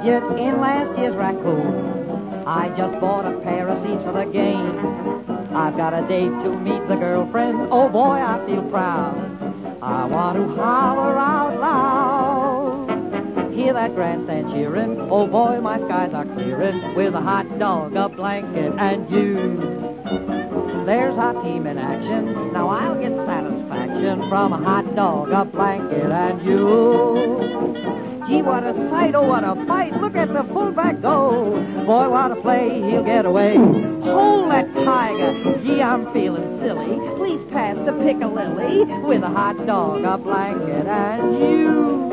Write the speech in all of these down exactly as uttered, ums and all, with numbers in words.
midget in last year's raccoon. I just bought a pair of seats for the game. I've got a date to meet the girlfriend. Oh boy, I feel proud. I want to holler out loud. Hear that grandstand cheering. Oh boy, my skies are clearing. With a hot dog, a blanket, and you. There's our team in action. Now I'll get satisfaction from a hot dog, a blanket, and you. Gee, what a sight, oh, what a fight. Look at the fullback go. Boy, what a play, he'll get away. Hold that tiger. Gee, I'm feeling silly. Please pass the piccalilli with a hot dog, a blanket, and you.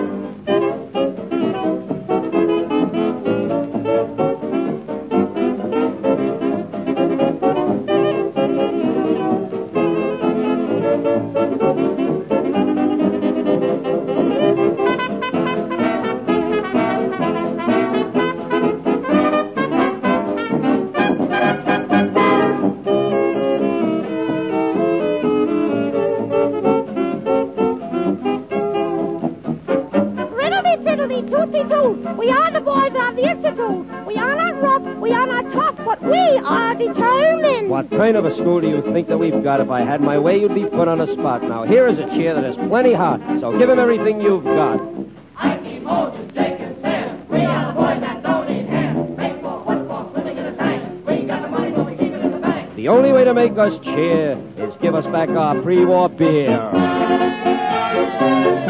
We are the boys of the Institute. We are not rough, we are not tough, but we are determined. What kind of a school do you think that we've got? If I had my way, you'd be put on a spot. Now, here is a cheer that is plenty hot, so give him everything you've got. I keep Moses, Jake, and Sam. We are the boys that don't need hands. Baseball, football, swimming in the tank. We got the money, but we keep it in the bank. The only way to make us cheer is give us back our pre-war beer.